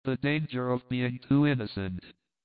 The danger of being too innocent.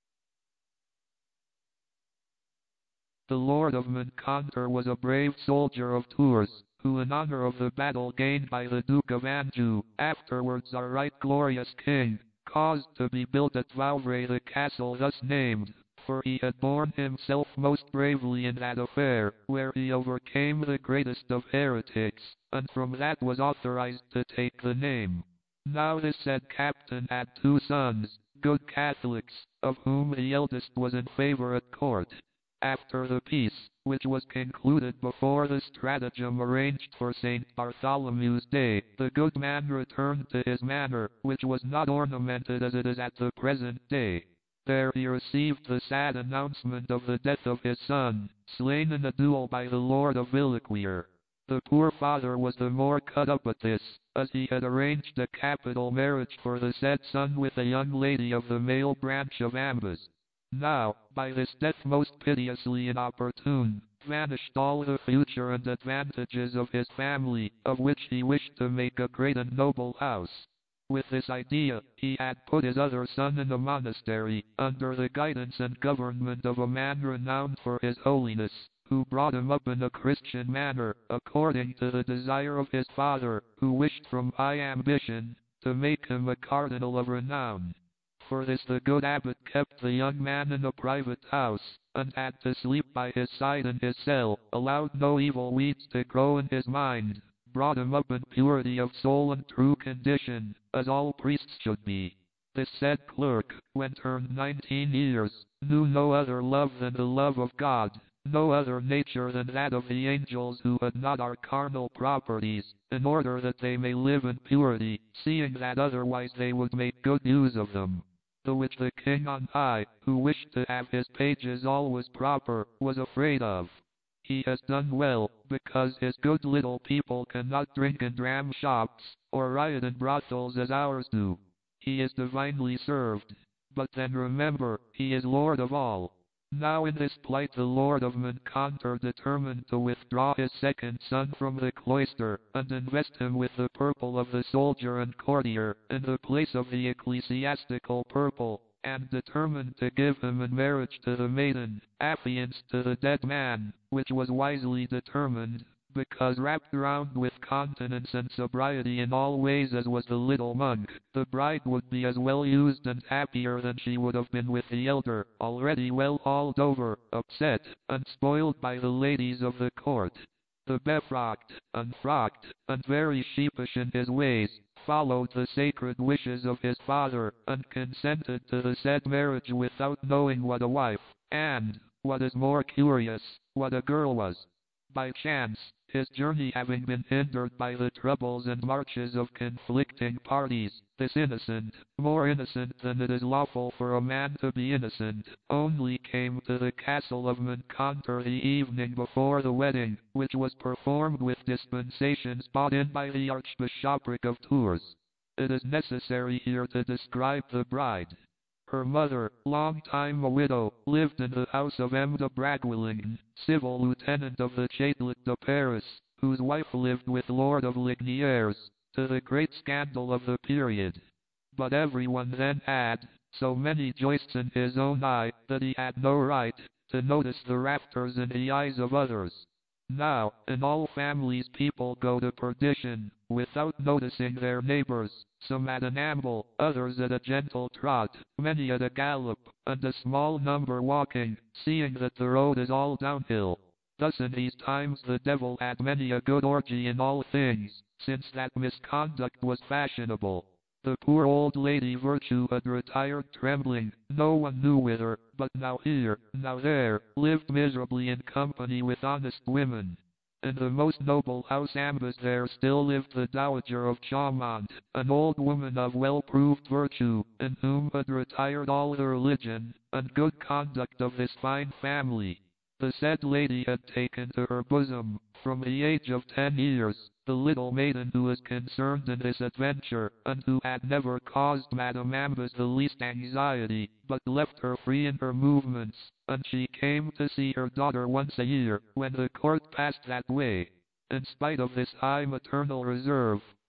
The Lord of Moncontour was a brave soldier of Tours, who in honor of the battle gained by the Duke of Anjou, afterwards our right glorious king, caused to be built at Vouvray the castle thus named, for he had borne himself most bravely in that affair, where he overcame the greatest of heretics, and from that was authorized to take the name. Now this said captain had 2 sons, good Catholics, of whom the eldest was in favor at court. After the peace, which was concluded before the stratagem arranged for St. Bartholomew's Day, the good man returned to his manor, which was not ornamented as it is at the present day. There he received the sad announcement of the death of his son, slain in a duel by the Lord of Villequier. The poor father was the more cut up at this, as he had arranged a capital marriage for the said son with a young lady of the male branch of Ambas. Now, by this death most piteously inopportune, vanished all the future and advantages of his family, of which he wished to make a great and noble house. With this idea, he had put his other son in a monastery, under the guidance and government of a man renowned for his holiness, who brought him up in a Christian manner, according to the desire of his father, who wished from high ambition, to make him a cardinal of renown. For this the good abbot kept the young man in a private house, and had to sleep by his side in his cell, allowed no evil weeds to grow in his mind, brought him up in purity of soul and true condition, as all priests should be. This said clerk, when turned 19 years, knew no other love than the love of God, no other nature than that of the angels who had not our carnal properties, in order that they may live in purity, seeing that otherwise they would make good use of them. The which the king on high, who wished to have his pages always proper, was afraid of. He has done well, because his good little people cannot drink in dram shops, or riot in brothels as ours do. He is divinely served. But then remember, he is Lord of all. Now in this plight the Lord of Moncontour determined to withdraw his second son from the cloister, and invest him with the purple of the soldier and courtier, in the place of the ecclesiastical purple, and determined to give him in marriage to the maiden, affianced to the dead man, which was wisely determined, because wrapped round with continence and sobriety in all ways as was the little monk, the bride would be as well used and happier than she would have been with the elder, already well hauled over, upset, and spoiled by the ladies of the court. The befrocked, unfrocked, and very sheepish in his ways, followed the sacred wishes of his father, and consented to the said marriage without knowing what a wife, and, what is more curious, what a girl was. By chance, his journey having been hindered by the troubles and marches of conflicting parties, this innocent, more innocent than it is lawful for a man to be innocent, only came to the castle of Moncontour the evening before the wedding, which was performed with dispensations brought in by the Archbishopric of Tours. It is necessary here to describe the bride. Her mother, long time a widow, lived in the house of M. de Braguelin, civil lieutenant of the Châtelet de Paris, whose wife lived with Lord of Lignières, to the great scandal of the period. But everyone then had so many joists in his own eye, that he had no right to notice the rafters in the eyes of others. Now, in all families people go to perdition, without noticing their neighbors, some at an amble, others at a gentle trot, many at a gallop, and a small number walking, seeing that the road is all downhill. Thus in these times the devil had many a good orgy in all things, since that misconduct was fashionable. The poor old lady Virtue had retired trembling, no one knew whither, but now here, now there, lived miserably in company with honest women. In the most noble house Ambas there still lived the Dowager of Chaumont, an old woman of well-proved virtue, in whom had retired all the religion and good conduct of this fine family. The said lady had taken to her bosom, from the age of 10 years, the little maiden who is concerned in this adventure, and who had never caused Madame Ambas the least anxiety, but left her free in her movements, and she came to see her daughter once a year, when the court passed that way. In spite of this high maternal reserve,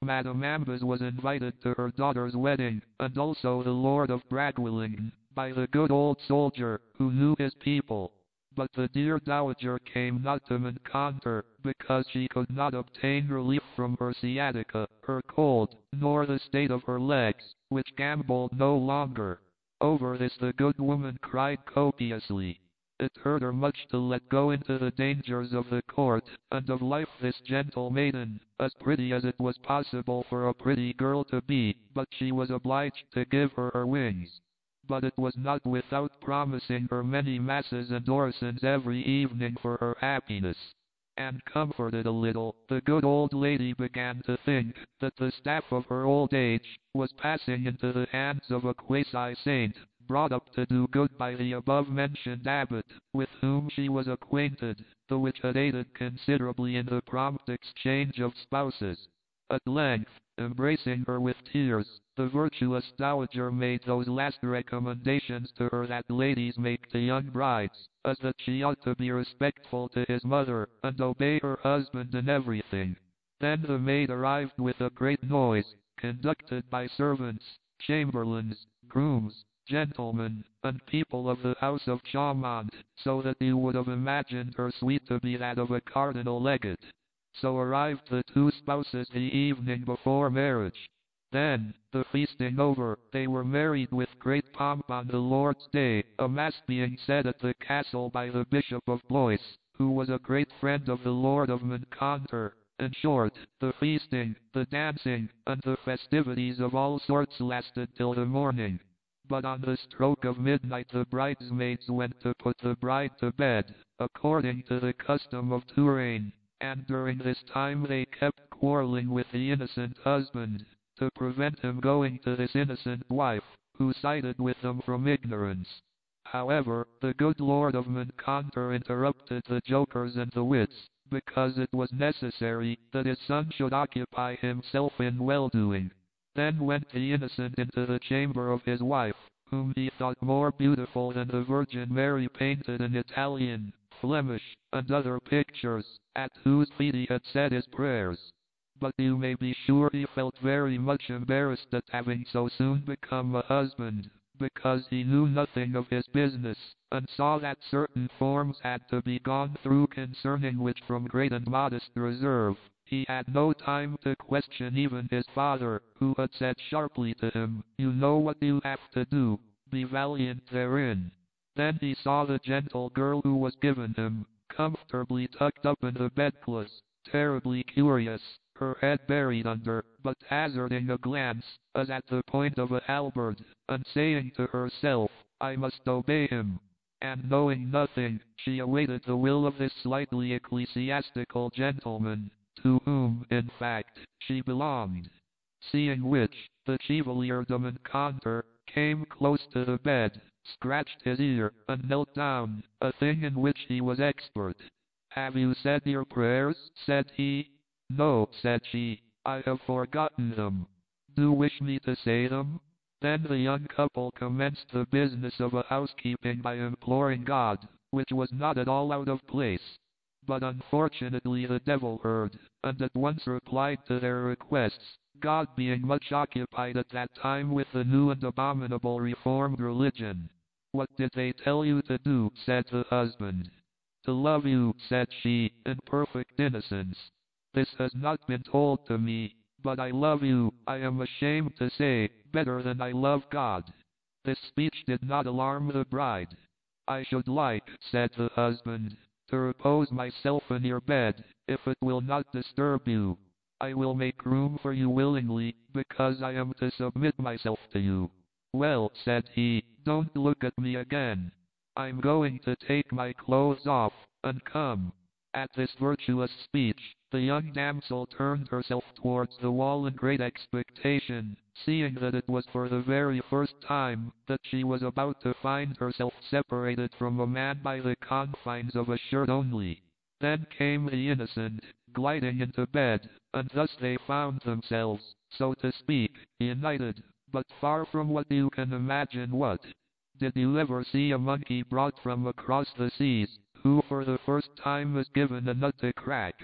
Madame Ambas was invited to her daughter's wedding, and also the Lord of Bradwillington, by the good old soldier, who knew his people. But the dear dowager came not to Moncontour, because she could not obtain relief from her sciatica, her cold, nor the state of her legs, which gamboled no longer. Over this the good woman cried copiously. It hurt her much to let go into the dangers of the court, and of life this gentle maiden, as pretty as it was possible for a pretty girl to be, but she was obliged to give her wings. But it was not without promising her many masses and orisons every evening for her happiness. And comforted a little, the good old lady began to think that the staff of her old age was passing into the hands of a quasi-saint, brought up to do good by the above-mentioned abbot, with whom she was acquainted, the which had aided considerably in the prompt exchange of spouses. At length, embracing her with tears, the virtuous dowager made those last recommendations to her that ladies make to young brides, as that she ought to be respectful to his mother, and obey her husband in everything. Then the maid arrived with a great noise, conducted by servants, chamberlains, grooms, gentlemen, and people of the house of Chaumont, so that you would have imagined her suite to be that of a cardinal legate. So arrived the two spouses the evening before marriage. Then, the feasting over, they were married with great pomp on the Lord's Day, a mass being said at the castle by the Bishop of Blois, who was a great friend of the Lord of Moncontour. In short, the feasting, the dancing, and the festivities of all sorts lasted till the morning. But on the stroke of midnight the bridesmaids went to put the bride to bed, according to the custom of Touraine, and during this time they kept quarreling with the innocent husband, to prevent him going to this innocent wife, who sided with them from ignorance. However, the good Lord of Moncontour interrupted the jokers and the wits, because it was necessary that his son should occupy himself in well-doing. Then went the innocent into the chamber of his wife, whom he thought more beautiful than the Virgin Mary painted in Italian, Flemish, and other pictures, at whose feet he had said his prayers. But you may be sure he felt very much embarrassed at having so soon become a husband, because he knew nothing of his business, and saw that certain forms had to be gone through concerning which from great and modest reserve, he had no time to question even his father, who had said sharply to him, "You know what you have to do, be valiant therein." Then he saw the gentle girl who was given him, comfortably tucked up in the bedclothes, terribly curious, her head buried under, but hazarding a glance, as at the point of a halberd, and saying to herself, "I must obey him." And knowing nothing, she awaited the will of this slightly ecclesiastical gentleman, to whom, in fact, she belonged. Seeing which, the Chevalier de Moncontour came close to the bed, scratched his ear, and knelt down, a thing in which he was expert. "Have you said your prayers?" said he. "No," said she, "I have forgotten them." "Do wish me to say them?" Then the young couple commenced the business of a housekeeping by imploring God, which was not at all out of place. But unfortunately the devil heard, and at once replied to their requests, God being much occupied at that time with the new and abominable reformed religion. "What did they tell you to do?" said the husband. "To love you," said she, in perfect innocence. "This has not been told to me, but I love you, I am ashamed to say, better than I love God." This speech did not alarm the bride. "I should like," said the husband, "to repose myself in your bed, if it will not disturb you. I will make room for you willingly, because I am to submit myself to you." "Well," said he, "don't look at me again. I'm going to take my clothes off, and come." At this virtuous speech, the young damsel turned herself towards the wall in great expectation, seeing that it was for the very first time that she was about to find herself separated from a man by the confines of a shirt only. Then came the innocent, gliding into bed, and thus they found themselves, so to speak, united, but far from what you can imagine what. Did you ever see a monkey brought from across the seas, who for the first time is given a nut to crack?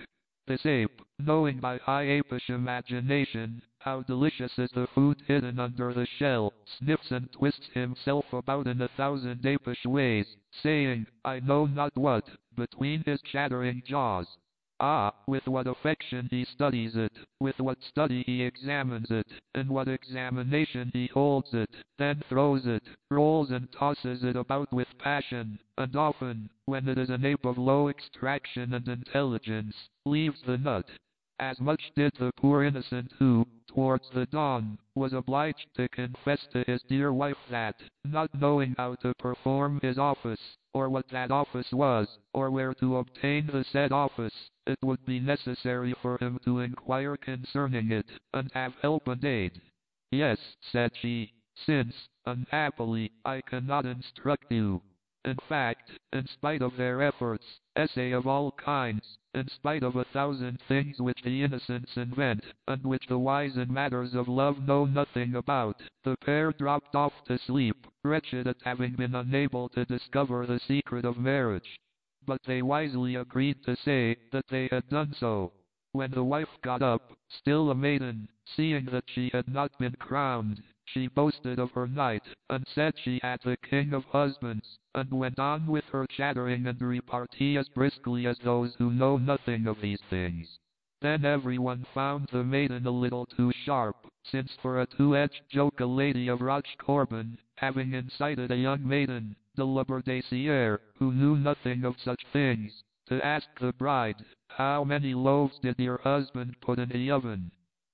This ape, knowing by high apish imagination how delicious is the food hidden under the shell, sniffs and twists himself about in 1,000 apish ways, saying, I know not what, between his chattering jaws. Ah, with what affection he studies it, with what study he examines it, in what examination he holds it, then throws it, rolls and tosses it about with passion, and often, when it is an ape of low extraction and intelligence, leaves the nut. As much did the poor innocent who, towards the dawn, was obliged to confess to his dear wife that, not knowing how to perform his office, or what that office was, or where to obtain the said office, it would be necessary for him to inquire concerning it, and have help and aid. Yes, said she, since, unhappily, I cannot instruct you. In fact, in spite of their efforts, essay of all kinds, in spite of 1,000 things which the innocents invent, and which the wise in matters of love know nothing about, the pair dropped off to sleep, wretched at having been unable to discover the secret of marriage. But they wisely agreed to say that they had done so. When the wife got up, still a maiden, seeing that she had not been crowned, she boasted of her knight, and said she had the king of husbands, and went on with her chattering and repartee as briskly as those who know nothing of these things. Then everyone found the maiden a little too sharp, since for a two-edged joke a lady of Rochecorbin, having incited a young maiden, de Labordessiere, who knew nothing of such things, to ask the bride, how many loaves did your husband put in the oven?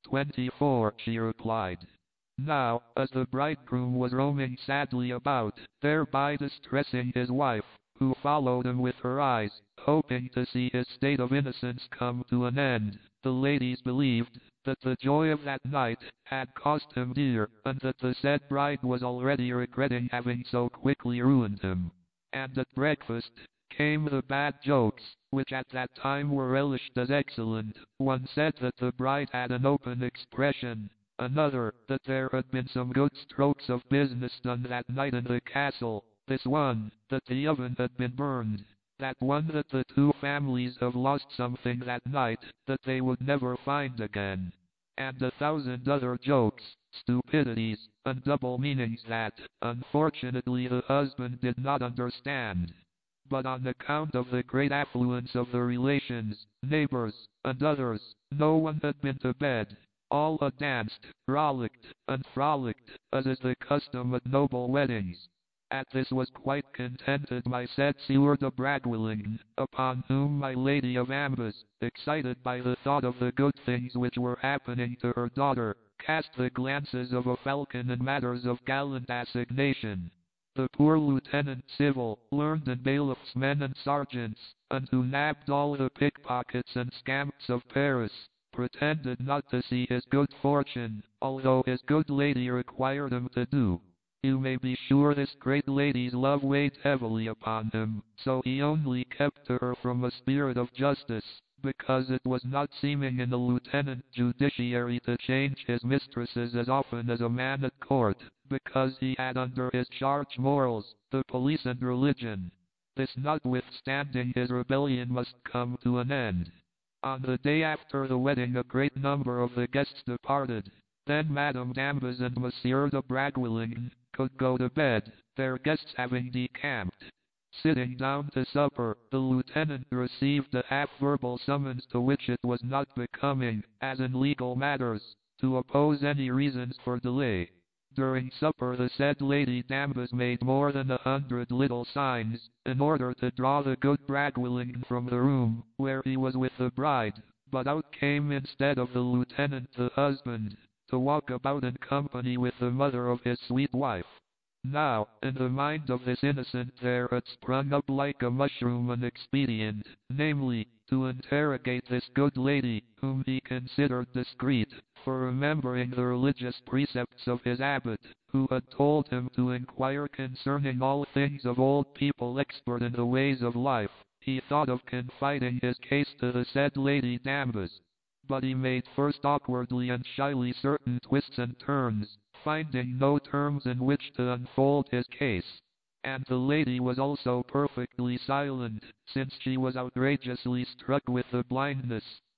24, she replied. Now, as the bridegroom was roaming sadly about, thereby distressing his wife, who followed him with her eyes, hoping to see his state of innocence come to an end, the ladies believed that the joy of that night had cost him dear, and that the said bride was already regretting having so quickly ruined him. And at breakfast came the bad jokes, which at that time were relished as excellent. One said that the bride had an open expression, another, that there had been some good strokes of business done that night in the castle, this one, that the oven had been burned, that one that the two families have lost something that night, that they would never find again, and 1,000 other jokes, stupidities, and double meanings that, unfortunately the husband did not understand. But on account of the great affluence of the relations, neighbors, and others, no one had been to bed. All had danced, rollicked, and frolicked, as is the custom at noble weddings. At this was quite contented my said Sieur de Braguelingen, upon whom my Lady of Ambus, excited by the thought of the good things which were happening to her daughter, cast the glances of a falcon in matters of gallant assignation. The poor lieutenant civil, learned in bailiffs' men and sergeants, and who nabbed all the pickpockets and scamps of Paris, pretended not to see his good fortune, although his good lady required him to do. You may be sure this great lady's love weighed heavily upon him, so he only kept to her from a spirit of justice, because it was not seeming in the lieutenant judiciary to change his mistresses as often as a man at court, because he had under his charge morals, the police and religion. This notwithstanding his rebellion must come to an end. On the day after the wedding a great number of the guests departed. Then Madame d'Ambas and Monsieur de Braguelingen could go to bed, their guests having decamped. Sitting down to supper, the lieutenant received a half-verbal summons to which it was not becoming, as in legal matters, to oppose any reasons for delay. During supper the said Lady d'Ambas made more than 100 little signs, in order to draw the good Braguelingen from the room, where he was with the bride, but out came instead of the lieutenant the husband, to walk about in company with the mother of his sweet wife. Now, in the mind of this innocent there had sprung up like a mushroom an expedient, namely, to interrogate this good lady, whom he considered discreet, for remembering the religious precepts of his abbot, who had told him to inquire concerning all things of old people expert in the ways of life. He thought of confiding his case to the said Lady d'Ambas, but he made first awkwardly and shyly certain twists and turns, finding no terms in which to unfold his case. And the lady was also perfectly silent, since she was outrageously struck with the blindness,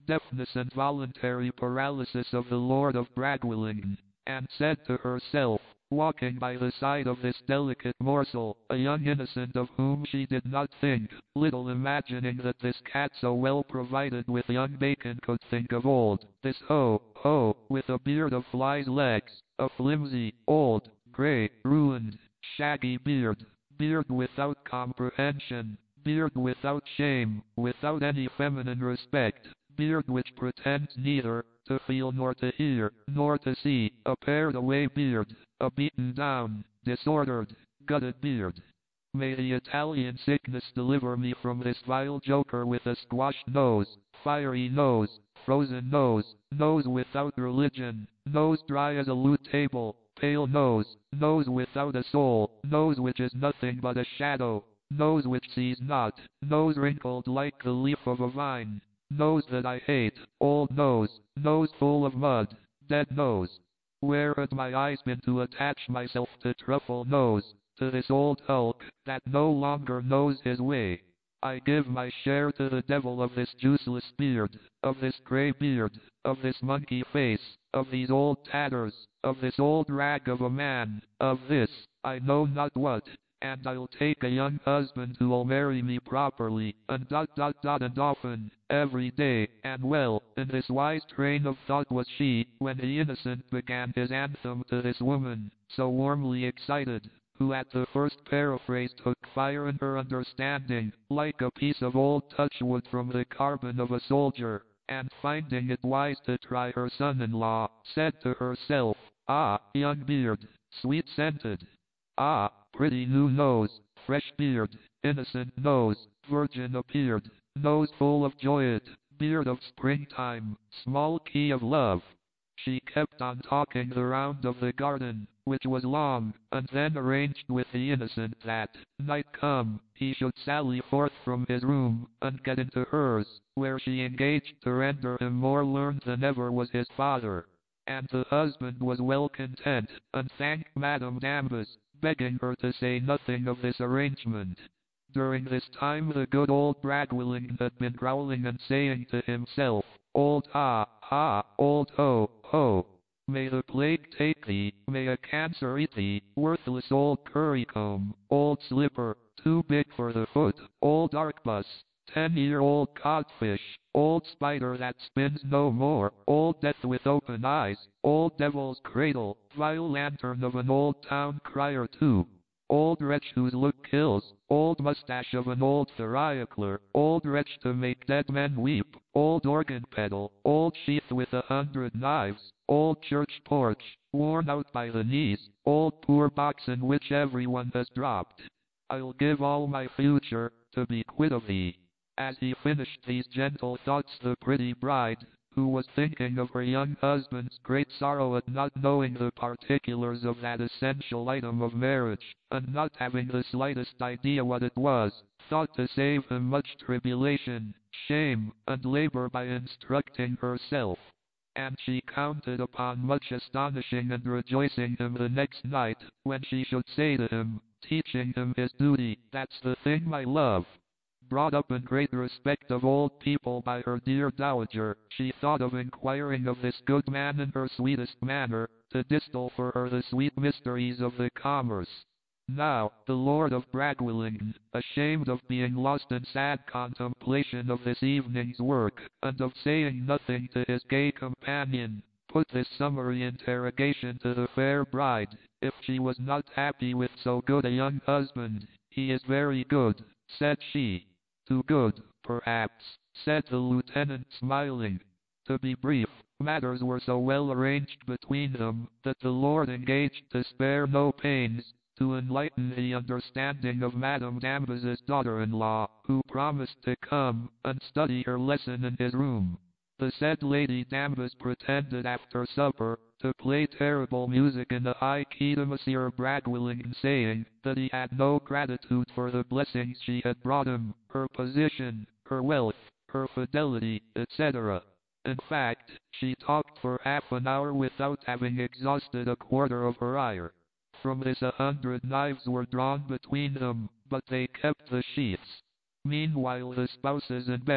deafness and voluntary paralysis of the Lord of Bragwellington, and said to herself, walking by the side of this delicate morsel, a young innocent of whom she did not think, little imagining that this cat so well provided with young bacon could think of old, this ho, with a beard of flies' legs, a flimsy, old, grey, ruined, shaggy beard without comprehension, beard without shame, without any feminine respect, beard which pretends neither to feel nor to hear, nor to see, a pared-away beard, a beaten-down, disordered, gutted beard. May the Italian sickness deliver me from this vile joker with a squashed nose, fiery nose, frozen nose, nose without religion, nose dry as a lute table, pale nose, nose without a soul, nose which is nothing but a shadow, nose which sees not, nose wrinkled like the leaf of a vine, nose that I hate, old nose, nose full of mud, dead nose. Where had my eyes been to attach myself to truffle nose, to this old hulk that no longer knows his way? I give my share to the devil of this juiceless beard, of this grey beard, of this monkey face, of these old tatters, of this old rag of a man, of this, I know not what, and I'll take a young husband who'll marry me properly, and and often, every day, and well, in this wise train of thought was she, when the innocent began his anthem to this woman, so warmly excited, who at the first paraphrase took fire in her understanding, like a piece of old touchwood from the carbon of a soldier, and finding it wise to try her son-in-law, said to herself, ah, young beard, sweet-scented, ah, pretty new nose, fresh beard, innocent nose, virgin appeared, nose full of joy, beard of springtime, small key of love. She kept on talking the round of the garden, which was long, and then arranged with the innocent that, night come, he should sally forth from his room, and get into hers, where she engaged to render him more learned than ever was his father. And the husband was well content, and thanked Madame Danvers, begging her to say nothing of this arrangement. During this time the good old Bragwellington had been growling and saying to himself, old ha, old ho, may the plague take thee, may a cancer eat thee, worthless old currycomb, old slipper, too big for the foot, old arquebus, 10-year-old codfish, old spider that spins no more, old death with open eyes, old devil's cradle, vile lantern of an old town crier too, old wretch whose look kills, old mustache of an old theriacler, old wretch to make dead men weep, old organ pedal, old sheath with 100 knives, old church porch, worn out by the knees, old poor box in which everyone has dropped. I'll give all my future to be quit of thee. As he finished these gentle thoughts, the pretty bride, who was thinking of her young husband's great sorrow at not knowing the particulars of that essential item of marriage, and not having the slightest idea what it was, thought to save him much tribulation, shame, and labor by instructing herself. And she counted upon much astonishing and rejoicing him the next night, when she should say to him, teaching him his duty, that's the thing, my love. Brought up in great respect of old people by her dear dowager, she thought of inquiring of this good man in her sweetest manner, to distill for her the sweet mysteries of the commerce. Now, the Lord of Bragwellington, ashamed of being lost in sad contemplation of this evening's work, and of saying nothing to his gay companion, put this summary interrogation to the fair bride, if she was not happy with so good a young husband. He is very good, said she. Too good, perhaps, said the lieutenant, smiling. To be brief, matters were so well arranged between them, that the Lord engaged to spare no pains to enlighten the understanding of Madame Danvers' daughter-in-law, who promised to come and study her lesson in his room. The said Lady Danvers pretended after supper to play terrible music in a high key to Monsieur Bragwellington, saying that he had no gratitude for the blessings she had brought him, her position, her wealth, her fidelity, etc. In fact, she talked for half an hour without having exhausted a quarter of her ire. From this 100 knives were drawn between them, but they kept the sheaths. Meanwhile the spouses in bed,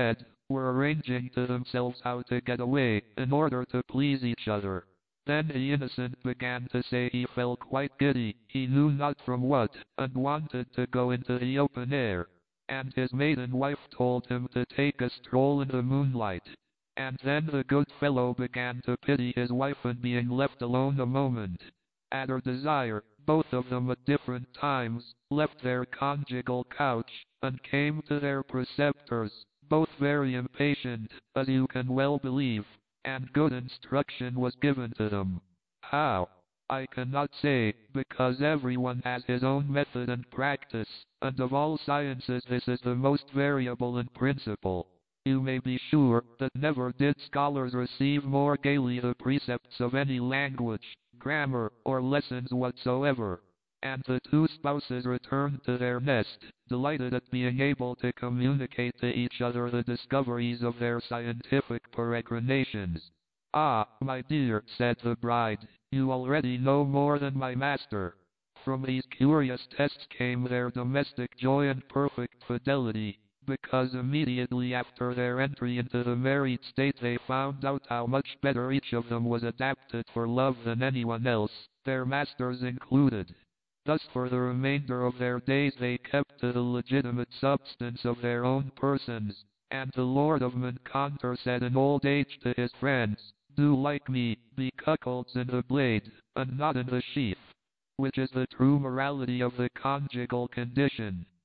were arranging to themselves how to get away, in order to please each other. Then the innocent began to say he felt quite giddy, he knew not from what, and wanted to go into the open air. And his maiden wife told him to take a stroll in the moonlight. And then the good fellow began to pity his wife in being left alone a moment. At her desire, both of them at different times left their conjugal couch, and came to their preceptors, both very impatient, as you can well believe, and good instruction was given to them. How? I cannot say, because everyone has his own method and practice, and of all sciences this is the most variable in principle. You may be sure that never did scholars receive more gaily the precepts of any language, grammar, or lessons whatsoever. And the two spouses returned to their nest, delighted at being able to communicate to each other the discoveries of their scientific peregrinations. Ah, my dear, said the bride, you already know more than my master. From these curious tests came their domestic joy and perfect fidelity, because immediately after their entry into the married state they found out how much better each of them was adapted for love than anyone else, their masters included. Thus for the remainder of their days they kept to the legitimate substance of their own persons, and the Lord of Manconter said in old age to his friends, do like me, be cuckolds in the blade, and not in the sheath, which is the true morality of the conjugal condition.